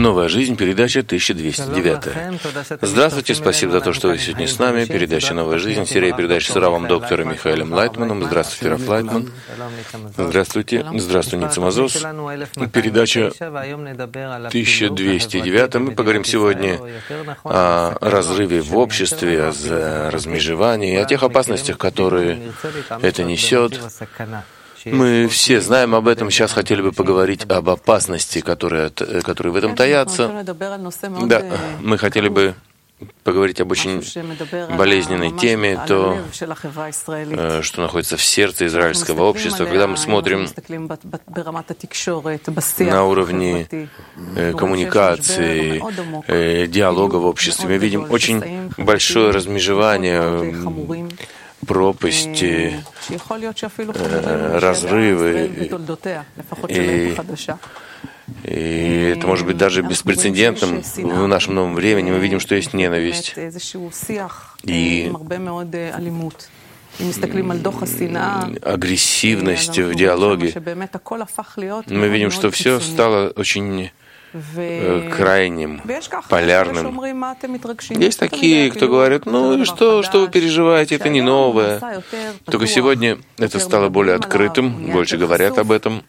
Новая жизнь, передача 1209. Здравствуйте, спасибо за то, что вы сегодня с нами. Передача «Новая жизнь», серия передач с Равом доктором Михаилом Лайтманом. Здравствуйте, Рав Лайтман. Здравствуйте, здравствуй, Ница Мазос. Передача 1209. Мы поговорим сегодня о разрыве в обществе, о размежевании, о тех опасностях, которые это несет. Мы все знаем об этом. Сейчас хотели бы поговорить об опасности, которые в этом таятся. Да, мы хотели бы поговорить об очень болезненной теме, то, что находится в сердце израильского общества. Когда мы смотрим на уровне коммуникации, диалога в обществе, мы видим очень большое размежевание, пропасти, разрывы, и это может быть даже беспрецедентным в нашем новом времени. Мы видим, что есть ненависть и агрессивность в диалоге. Мы видим, что все стало очень крайним, полярным. Есть такие, кто говорит, ну и что вы переживаете, это не новое. Только сегодня это стало более открытым, больше говорят об этом,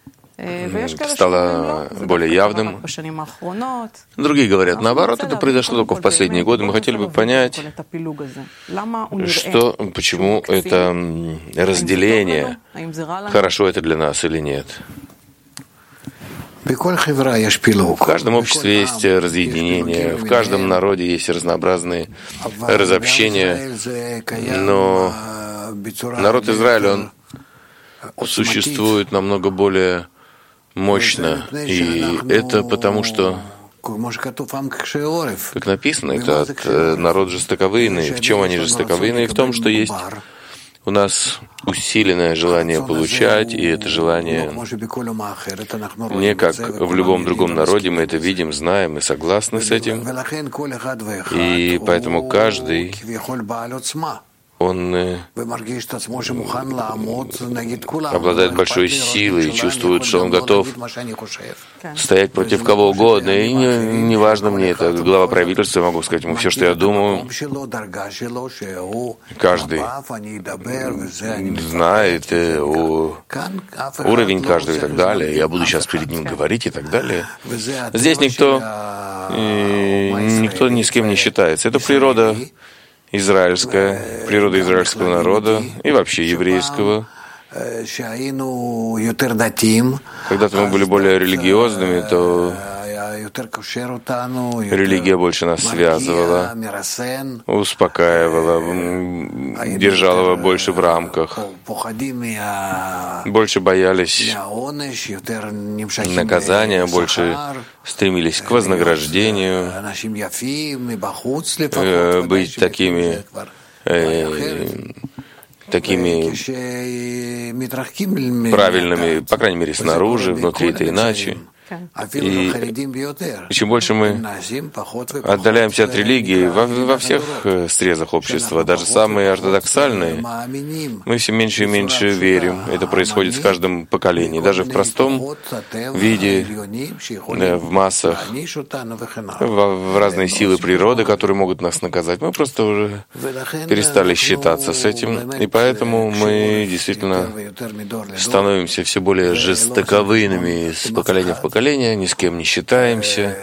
стало более явным. Другие говорят, наоборот, это произошло только в последние годы. Мы хотели бы понять, почему это разделение, хорошо это для нас или нет. В каждом обществе есть разъединение, в каждом народе есть разнообразные разобщения, но народ Израиля, он существует намного более мощно, и это потому, что, как написано, это народ жестоковыйный. В чем они жестоковыйные? В том, что есть у нас усиленное желание получать, и это желание не как в любом другом народе, мы это видим, знаем и согласны с этим. И поэтому каждый, он обладает большой силой и чувствует, что он готов стоять против кого угодно. И не важно мне, это глава правительства, я могу сказать ему все, что я думаю. Каждый знает уровень каждого и так далее. Я буду сейчас перед ним говорить и так далее. Здесь никто ни с кем не считается. Это природа израильская, природа израильского народа и вообще еврейского. Когда-то мы были более религиозными, то религия больше нас связывала, успокаивала, держала больше в рамках, больше боялись наказания, больше стремились к вознаграждению, быть такими правильными, по крайней мере, снаружи, внутри это иначе. И чем больше мы отдаляемся от религии во всех срезах общества, даже самые ортодоксальные, мы все меньше и меньше верим. Это происходит в каждом поколении, даже в простом виде, в массах, в разные силы природы, которые могут нас наказать. Мы просто уже перестали считаться с этим, и поэтому мы действительно становимся все более жестоковыйными с поколения в поколение, ни с кем не считаемся.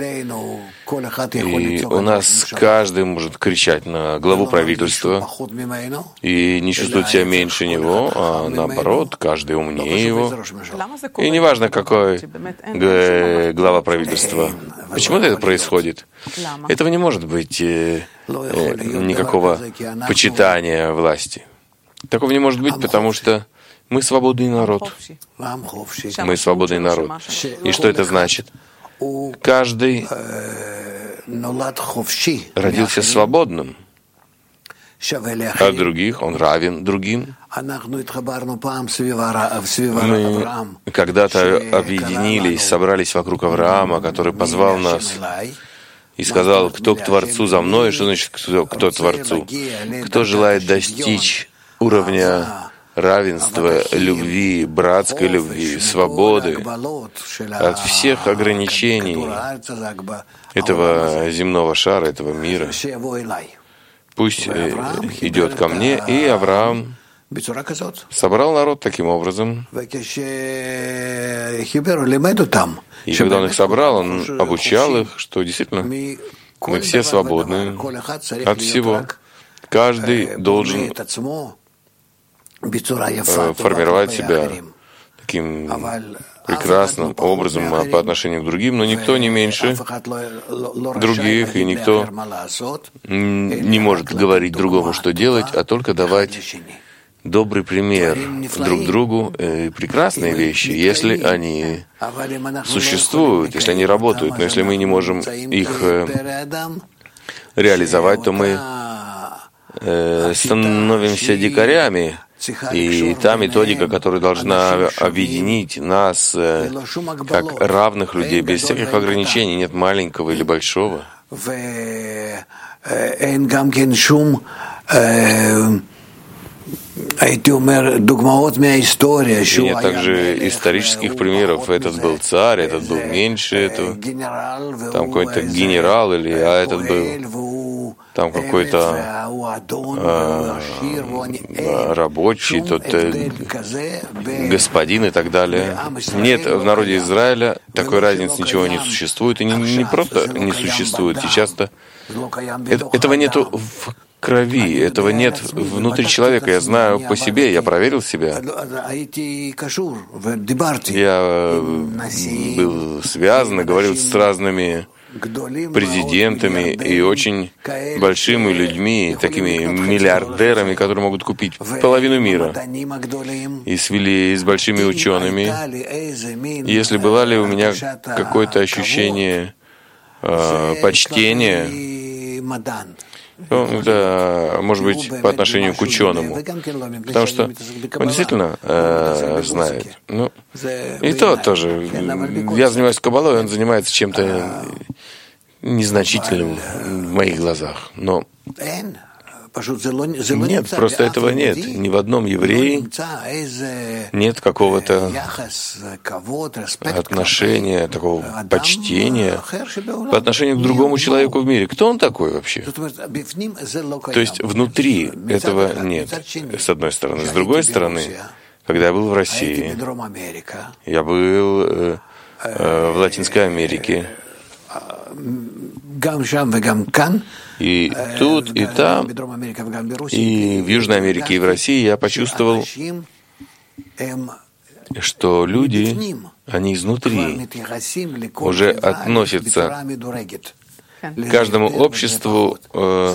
И у нас каждый может кричать на главу правительства и не чувствовать себя меньше него, а наоборот, каждый умнее его. И неважно, какой глава правительства. Почему это происходит? Этого не может быть никакого почитания власти. Такого не может быть, потому что мы свободный народ. Мы свободный народ. И что это значит? Каждый родился свободным, а других он равен другим. Мы когда-то объединились, собрались вокруг Авраама, который позвал нас и сказал, кто к Творцу за мной, что значит кто Творцу? Кто желает достичь уровня равенства, любви, братской любви, свободы от всех ограничений этого земного шара, этого мира. Пусть идет ко мне, и Авраам собрал народ таким образом. И когда он их собрал, он обучал их, что действительно мы все свободны от всего. Каждый должен формировать себя таким прекрасным образом по отношению к другим, но никто не меньше других, и никто не может говорить другому, что делать, а только давать добрый пример друг другу, прекрасные вещи, если они существуют, если они работают. Но если мы не можем их реализовать, то мы становимся дикарями. И та методика, которая должна объединить нас как равных людей, без всяких ограничений, нет маленького или большого. И нет также исторических примеров. Этот был царь, этот был меньше этого. Там какой-то генерал, или этот был там какой-то рабочий, тот господин и так далее. Нет, в народе Израиля такой разницы ничего не существует. И не просто не существует, и часто этого нету в крови, этого нет внутри человека. Я знаю по себе, я проверил себя. Я был связан и говорил с разными президентами и очень большими людьми, такими миллиардерами, которые могут купить половину мира, и с большими учеными. Если было ли у меня какое-то ощущение почтения, это может быть по отношению к ученому, потому что он действительно знает. Ну, и то тоже. Я занимаюсь каббалой, он занимается чем-то незначительным в моих глазах. Но нет, просто этого нет. Ни в одном еврее нет какого-то отношения, такого почтения по отношению к другому человеку в мире. Кто он такой вообще? То есть внутри этого нет, с одной стороны. С другой стороны, когда я был в России, я был в Латинской Америке, и тут, и там, и в Южной Америке, и в России я почувствовал, что люди, они изнутри уже относятся к каждому обществу в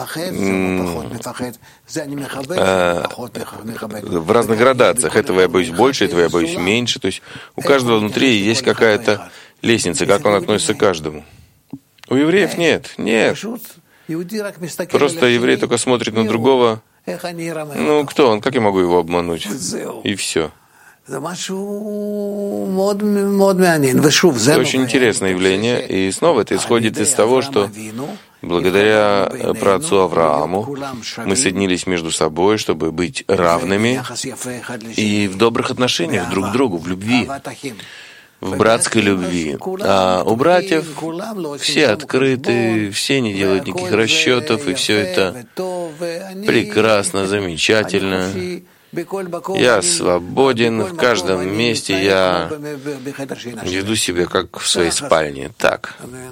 разных градациях. Этого я боюсь больше, этого я боюсь меньше. То есть у каждого внутри есть какая-то лестница, как он относится к каждому. У евреев нет. Просто еврей только смотрит на другого. Ну, кто он? Как я могу его обмануть? И все. Это очень интересное явление. И снова это исходит из того, что благодаря праотцу Аврааму мы соединились между собой, чтобы быть равными и в добрых отношениях друг к другу, в любви, в братской любви. А у братьев все открыты, все не делают никаких расчетов, и все это прекрасно, замечательно. Я свободен, в каждом месте я веду себя как в своей спальне. Так.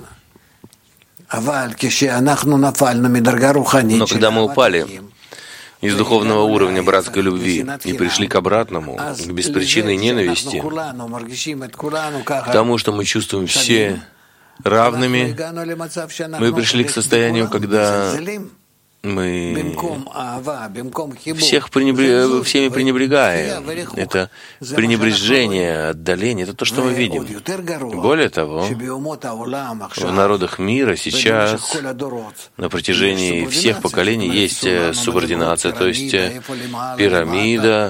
Но когда мы упали из духовного уровня братской любви и пришли к обратному, к беспричинной ненависти, к тому, что мы чувствуем все равными, мы пришли к состоянию, когда мы всеми пренебрегаем. Это пренебрежение, отдаление, это то, что мы видим. Более того, в народах мира сейчас на протяжении всех поколений есть субординация, то есть пирамида,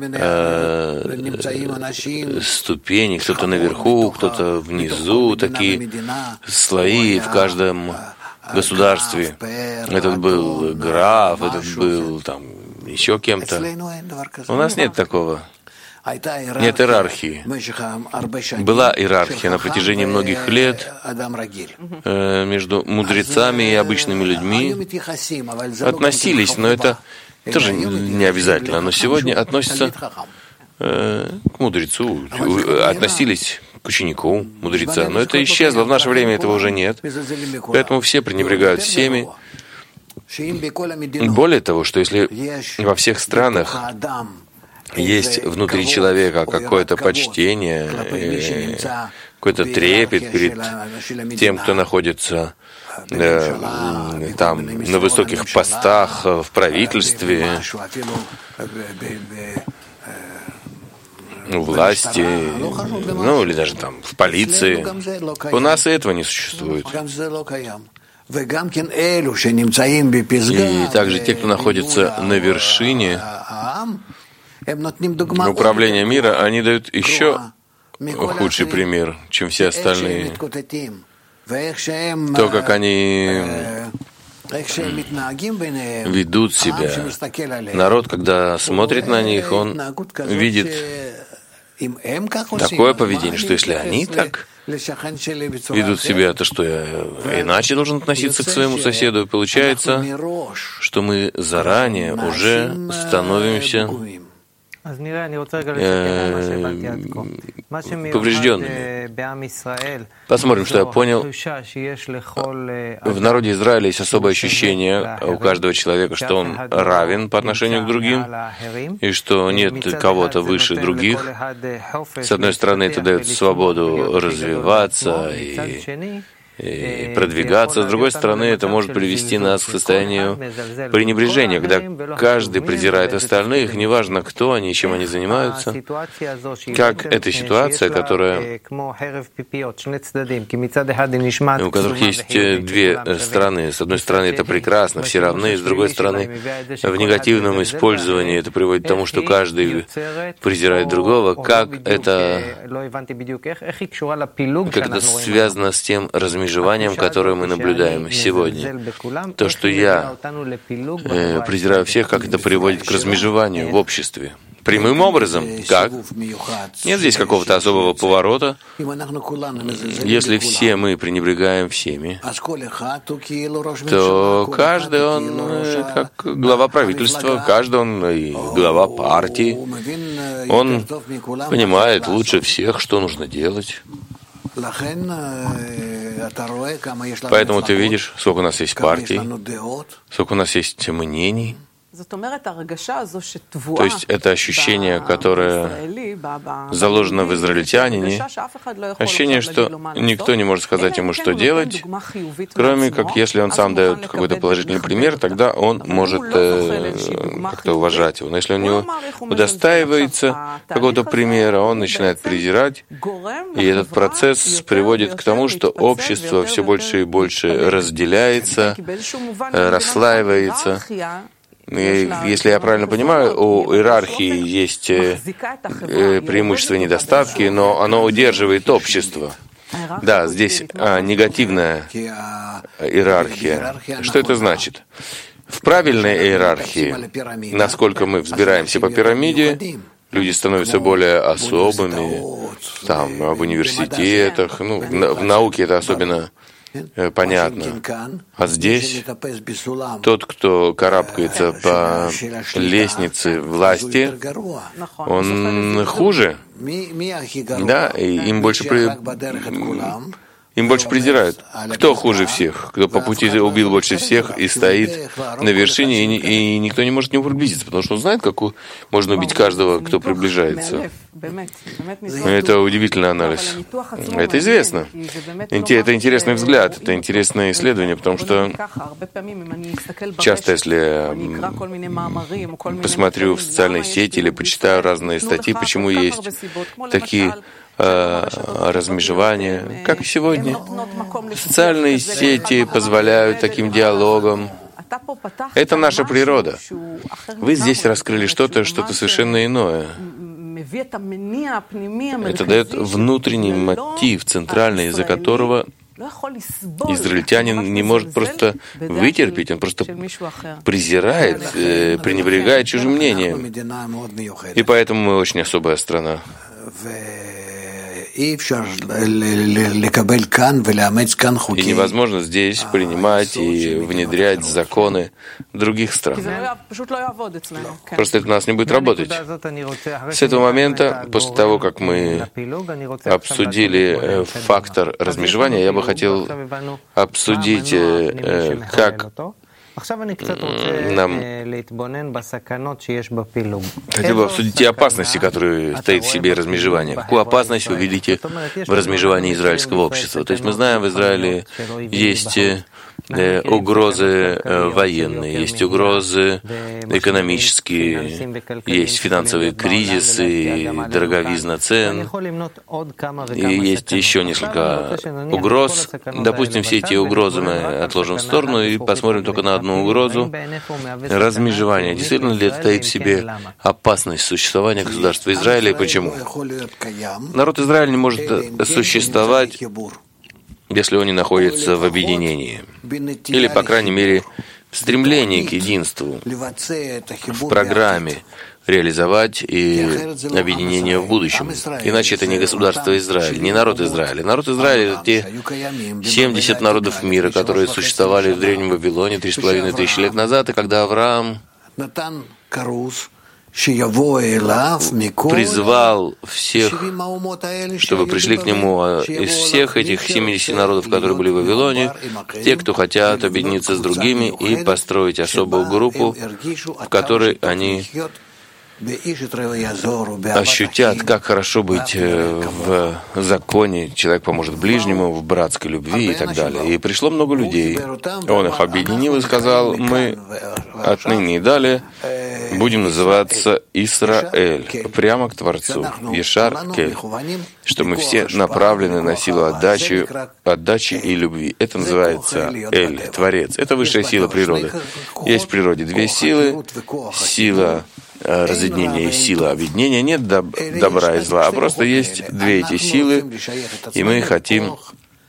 ступени, кто-то наверху, кто-то внизу, такие слои в каждом государстве. Этот был граф, этот был там еще кем-то. У нас нет такого. Нет иерархии. Была иерархия на протяжении многих лет между мудрецами и обычными людьми. Относились, но это тоже не обязательно. Но сегодня относятся к мудрецу, относились к ученику мудреца. Но это исчезло. В наше время этого уже нет. Поэтому все пренебрегают всеми. Более того, что если во всех странах есть внутри человека какое-то почтение, какой-то трепет перед тем, кто находится там на высоких постах в правительстве, у власти, ну или даже там в полиции. У нас и этого не существует. И также те, кто находится на вершине управления мира, они дают еще худший пример, чем все остальные. То, как они ведут себя. Народ, когда смотрит на них, он видит такое поведение, что если они так ведут себя, то что я иначе должен относиться к своему соседу. И получается, что мы заранее уже становимся поврежденными. Посмотрим, что я понял. В народе Израиля есть особое ощущение у каждого человека, что он равен по отношению к другим, и что нет кого-то выше других. С одной стороны, это дает свободу развиваться и продвигаться. С другой стороны, это может привести нас к состоянию пренебрежения, когда каждый презирает остальных, неважно, кто они, чем они занимаются. Как эта ситуация, которая, у которых есть две стороны. С одной стороны, это прекрасно, все равны, с другой стороны, в негативном использовании это приводит к тому, что каждый презирает другого. Как это связано с тем размежеванием, которое мы наблюдаем сегодня. То, что я презираю всех, как это приводит к размежеванию в обществе. Прямым образом. Как? Нет здесь какого-то особого поворота. Если все мы пренебрегаем всеми, то каждый он как глава правительства, каждый он и глава партии. Он понимает лучше всех, что нужно делать. Поэтому ты видишь, сколько у нас есть партий, сколько у нас есть мнений. То есть это ощущение, которое заложено в израильтянине, ощущение, что никто не может сказать ему, что делать, кроме как если он сам дает какой-то положительный пример, тогда он может как-то уважать его. Но если у него удостаивается какого-то примера, он начинает презирать, и этот процесс приводит к тому, что общество все больше и больше разделяется, расслаивается. Если я правильно понимаю, у иерархии есть преимущества и недостатки, но оно удерживает общество. Да, здесь негативная иерархия. Что это значит? В правильной иерархии, насколько мы взбираемся по пирамиде, люди становятся более особыми, там, в университетах, в науке это особенно понятно. А здесь тот, кто карабкается по лестнице власти, он хуже. Да, и им больше презирают. Кто хуже всех? Кто по пути убил больше всех и стоит на вершине, и никто не может к нему приблизиться, потому что он знает, как можно убить каждого, кто приближается. Это удивительный анализ. Это известно. Это интересный взгляд, это интересное исследование, потому что часто, если я посмотрю в социальные сети или почитаю разные статьи, почему есть такие размежевания, как и сегодня. Социальные сети позволяют таким диалогам. Это наша природа. Вы здесь раскрыли что-то совершенно иное. Это дает внутренний мотив, центральный, из-за которого Израильтянин не может просто вытерпеть, он просто презирает, пренебрегает чужим мнением. И поэтому мы очень особая страна. И невозможно здесь принимать и внедрять законы других стран. Просто это у нас не будет работать. С этого момента, после того, как мы обсудили фактор размежевания, я бы хотел обсудить, как нам хотел бы обсудить те опасности, которые таит в себе размежевание. Какую опасность вы видите в размежевании израильского общества? То есть мы знаем, в Израиле есть угрозы военные, есть угрозы экономические, есть финансовые кризисы, дороговизна цен, и есть еще несколько угроз. Допустим, все эти угрозы мы отложим в сторону и посмотрим только на одну угрозу — размежевание. Действительно ли это таит в себе опасность существования государства Израиля и почему? Народ Израиля не может существовать, если он не находится в объединении, или, по крайней мере, в стремлении к единству, в программе реализовать и объединение в будущем. Иначе это не государство Израиля, не народ Израиля. Народ Израиля — это те 70 народов мира, которые существовали в Древнем Вавилоне 3500 лет назад, и когда Авраам призвал всех, чтобы пришли к нему из всех этих 70 народов, которые были в Вавилоне, те, кто хотят объединиться с другими и построить особую группу, в которой они ощутят, как хорошо быть в законе, человек поможет ближнему, в братской любви и так далее. И пришло много людей. Он их объединил и сказал: мы отныне и далее будем называться Исраэль, прямо к Творцу, Ешар Кель, что мы все направлены на силу отдачи и любви. Это называется Эль, Творец. Это высшая сила природы. Есть в природе две силы: сила разъединения и сила объединения. Нет добра и зла, а просто есть две эти силы, и мы хотим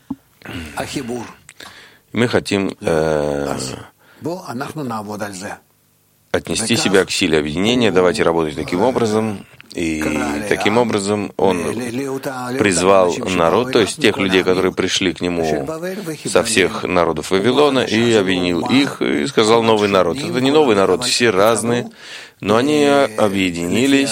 отнести себя к силе объединения. Давайте работать таким образом. И таким образом он призвал народ, то есть тех людей, которые пришли к нему со всех народов Вавилона, и объединил их, и сказал: новый народ. Это не новый народ, все разные, но они объединились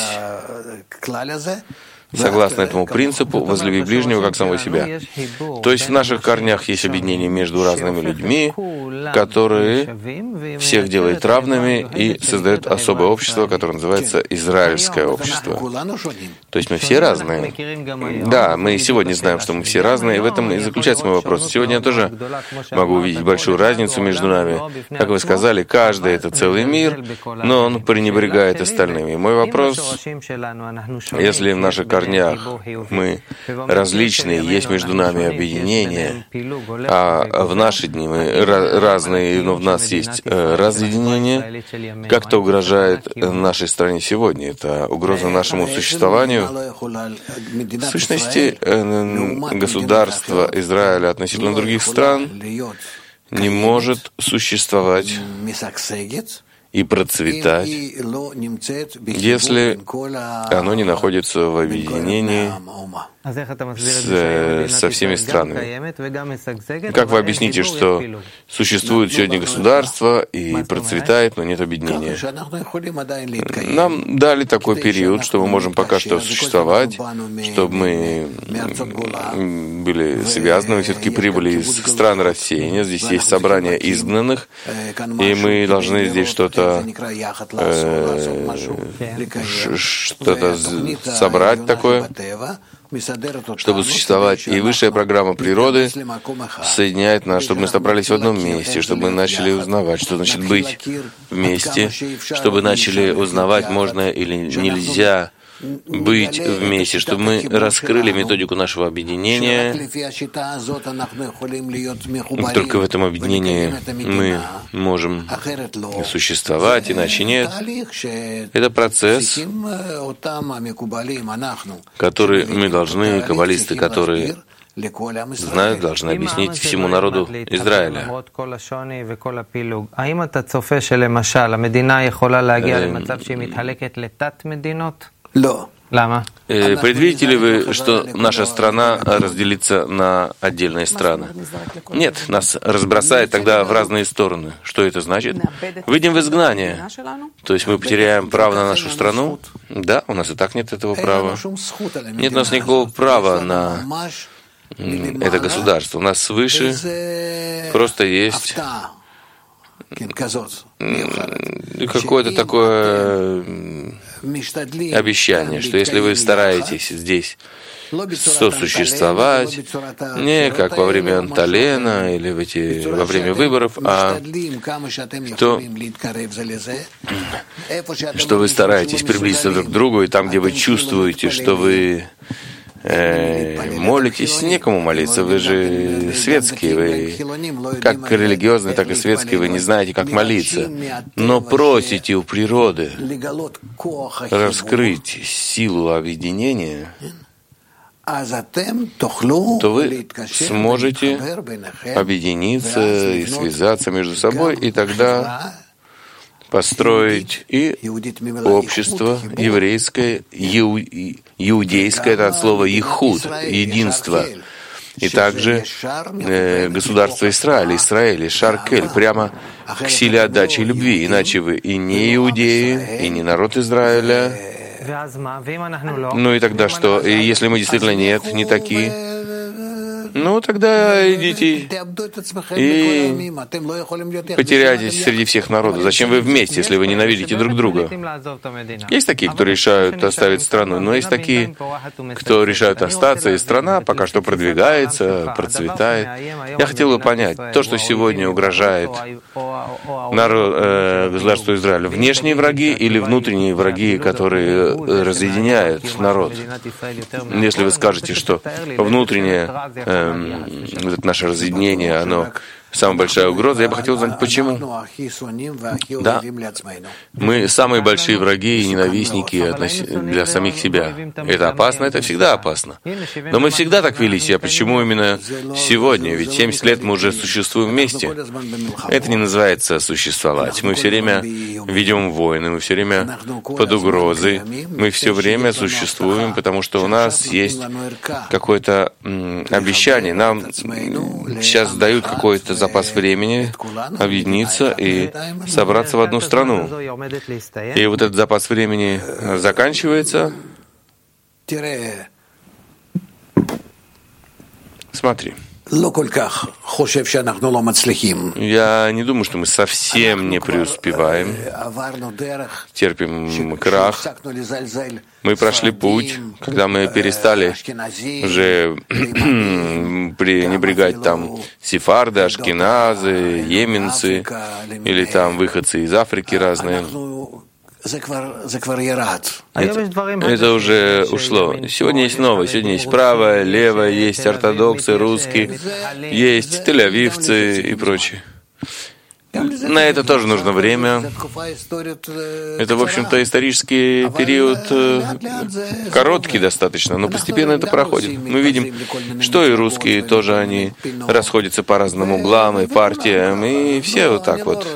согласно этому принципу «возлюби ближнего, как самого себя». То есть в наших корнях есть объединение между разными людьми, которые всех делают равными и создают особое общество, которое называется израильское общество. То есть мы все разные. Да, мы сегодня знаем, что мы все разные, и в этом и заключается мой вопрос. Сегодня я тоже могу увидеть большую разницу между нами. Как вы сказали, каждый — это целый мир, но он пренебрегает остальными. Мой вопрос: если в наших корнях мы различные, есть между нами объединение, а в наши дни мы разные, но в нас есть разъединение, как это угрожает нашей стране сегодня? Это угроза нашему существованию. В сущности, государство Израиля относительно других стран не может существовать и процветать, если оно не находится в объединении со всеми странами. Как вы объясните, что существует сегодня государство и процветает, но нет объединения? Нам дали такой период, что мы можем пока что существовать, чтобы мы были связаны, мы все-таки прибыли из стран рассеяния, здесь есть собрание изгнанных, и мы должны здесь что-то собрать такое, чтобы существовать. И высшая программа природы соединяет нас, чтобы мы собрались в одном месте, чтобы мы начали узнавать, что значит быть вместе, чтобы начали узнавать, можно или нельзя быть вместе, чтобы мы раскрыли методику нашего объединения. Только в этом объединении мы можем существовать, иначе нет. Это процесс, который мы должны, каббалисты, которые знают, должны объяснить всему народу Израиля. Предвидите ли вы, что наша страна разделится на отдельные страны? Нет, нас разбросает тогда в разные стороны. Что это значит? Выйдем в изгнание. То есть мы потеряем право на нашу страну? Да, у нас и так нет этого права. Нет у нас никакого права на это государство. У нас свыше просто есть какое-то такое обещание, что если вы стараетесь здесь сосуществовать, не как во время Анталена или во время выборов, а что вы стараетесь приблизиться друг к другу, и там, где вы чувствуете, что вы молитесь, некому молиться, вы же светские, вы как религиозные, так и светские, вы не знаете, как молиться, но просите у природы раскрыть силу объединения, то вы сможете объединиться и связаться между собой, и тогда построить и общество еврейское, иудейское, это от слова «ихуд», «единство», и также государство Израиль, Шаркель, прямо к силе отдачи и любви, иначе вы и не иудеи, и не народ Израиля. Ну и тогда что? И если мы действительно не такие, ну тогда идите и потеряйтесь среди всех народов. Зачем вы вместе, если вы ненавидите друг друга? Есть такие, кто решают оставить страну, но есть такие, кто решают остаться, и страна пока что продвигается, процветает. Я хотел бы понять, то, что сегодня угрожает государству Израиля, внешние враги или внутренние враги, которые разъединяют народ? Если вы скажете, что внутреннее вот это наше разъединение, оно самая большая угроза, я бы хотел знать, почему. Да, мы самые большие враги и ненавистники для самих себя. Это опасно, это всегда опасно. Но мы всегда так вели себя. Почему именно сегодня? Ведь 70 лет мы уже существуем вместе. Это не называется существовать. Мы все время ведем войны, мы все время под угрозой. Мы все время существуем, потому что у нас есть какое-то обещание. Нам сейчас дают какой-то запас времени объединиться и собраться в одну страну. И вот этот запас времени заканчивается. Смотри. Я не думаю, что мы совсем не преуспеваем, терпим крах. Мы прошли путь, когда мы перестали уже пренебрегать там сефарды, ашкеназы, йеменцы или там выходцы из Африки разные. Это уже ушло. Сегодня есть новое, сегодня есть правое, левое, есть ортодоксы, русские, есть тель-авивцы и прочее. На это тоже нужно время. Это, в общем-то, исторический период короткий достаточно, но постепенно это проходит. Мы видим, что и русские тоже, они расходятся по разным углам и партиям, и все вот так вот.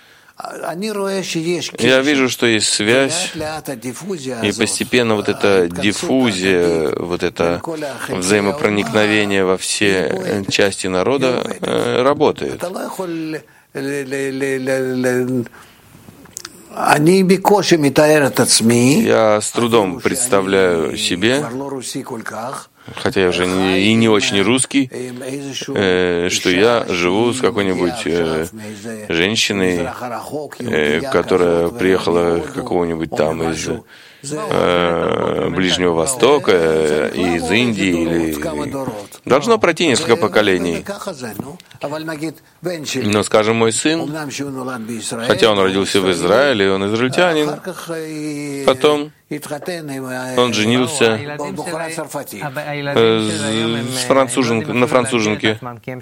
Я вижу, что есть связь, и постепенно вот эта диффузия, вот это взаимопроникновение во все части народа работает. Я с трудом представляю себе, хотя я уже не очень русский, что я живу с какой-нибудь женщиной, которая приехала какого-нибудь там из Ближнего Востока, из Индии, или должно пройти несколько поколений. Но, скажем, мой сын, хотя он родился в Израиле, он израильтянин, потом он женился на француженке.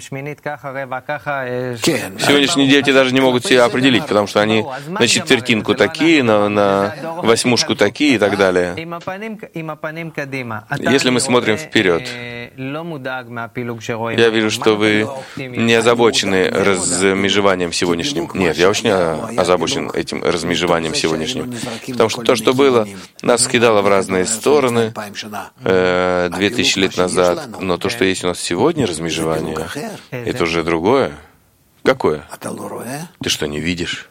Сегодняшние дети даже не могут себя определить, потому что они на четвертинку такие, на восьмушку такие и так далее. Если мы смотрим вперед, Я вижу, что вы не озабочены размежеванием сегодняшним. Нет, я очень озабочен этим размежеванием сегодняшним. Потому что то, что было, нас скидало в разные стороны 2000 лет назад. Но то, что есть у нас сегодня, размежевание, это уже другое. Какое? Ты что, не видишь?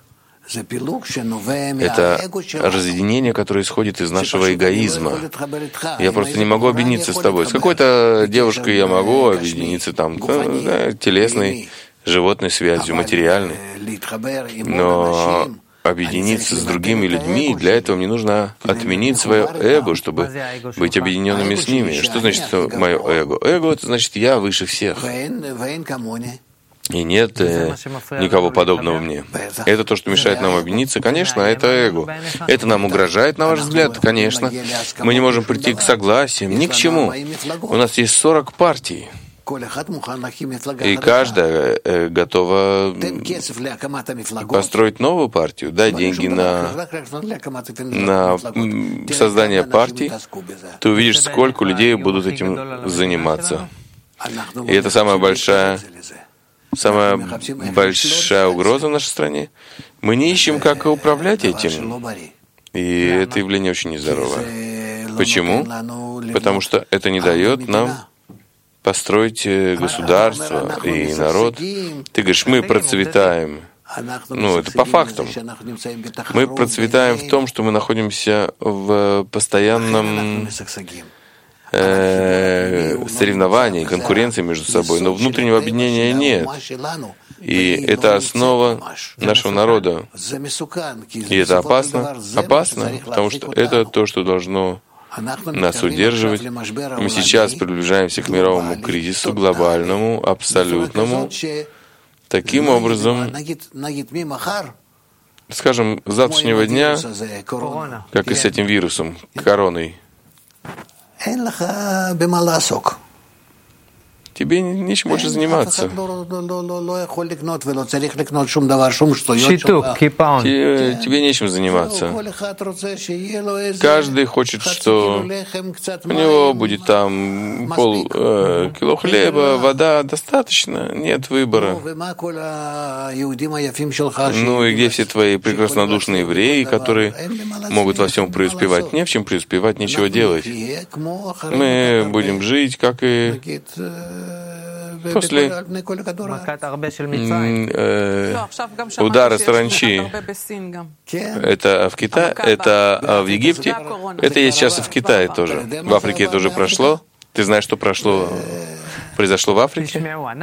Это разъединение, которое исходит из нашего эгоизма. Я просто не могу объединиться с тобой. С какой-то девушкой я могу объединиться там, телесной, животной связью, материальной. Но объединиться с другими людьми, для этого мне нужно отменить свое эго, чтобы быть объединенными с ними. Что значит мое эго? Эго — это значит я выше всех. И нет никого подобного мне. Это то, что мешает нам объединиться, конечно, это эго. Это нам угрожает, на ваш взгляд, конечно. Мы не можем прийти к согласию, ни к чему. У нас есть 40 партий. И каждая готова построить новую партию, дай деньги на создание партий, ты увидишь, сколько людей будут этим заниматься. И это самая большая угроза в нашей стране. Мы не ищем, как управлять этим. И это явление очень нездоровое. Почему? Потому что это не дает нам построить государство и народ. Ты говоришь, мы процветаем. Это по фактам. Мы процветаем в том, что мы находимся в постоянном соревнований, конкуренции между собой, но внутреннего объединения нет. И это основа нашего народа. И это опасно, потому что это то, что должно нас удерживать. Мы сейчас приближаемся к мировому кризису, глобальному, абсолютному. Таким образом, скажем, с завтрашнего дня, как и с этим вирусом, короной, тебе нечем больше заниматься. Тебе нечем заниматься. Каждый хочет, что у него будет там полкило хлеба, вода, достаточно, нет выбора. И где все твои прекраснодушные евреи, которые могут во всем преуспевать? Не в чем преуспевать, нечего делать. Мы будем жить, как и после удара саранчи. Это в Китае, это в Египте, это есть сейчас и в Китае тоже. В Африке это уже прошло. Ты знаешь, что произошло в Африке?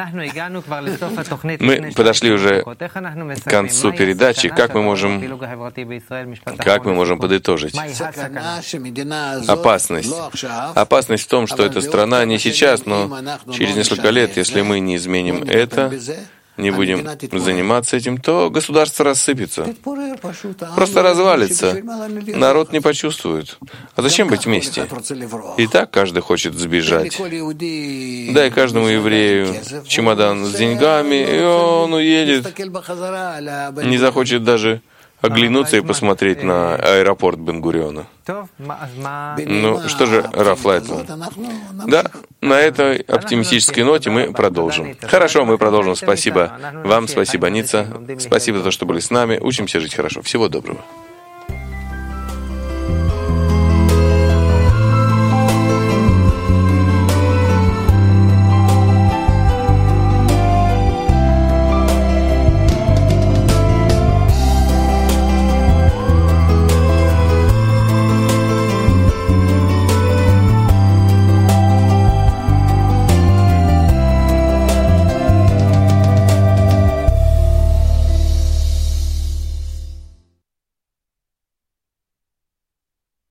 Мы подошли уже к концу передачи. Как мы можем подытожить? Опасность в том, что эта страна не сейчас, но через несколько лет, если мы не изменим это, не будем заниматься этим, то государство рассыпется. Просто развалится. Народ не почувствует. А зачем быть вместе? И так каждый хочет сбежать. Дай каждому еврею чемодан с деньгами, и он уедет. Не захочет даже оглянуться и посмотреть на аэропорт Бен-Гуриона. Что же, Раф Лайтман? Да, на этой оптимистической ноте мы продолжим. Хорошо, мы продолжим. Спасибо вам, спасибо, Ница. Спасибо за то, что были с нами. Учимся жить хорошо. Всего доброго.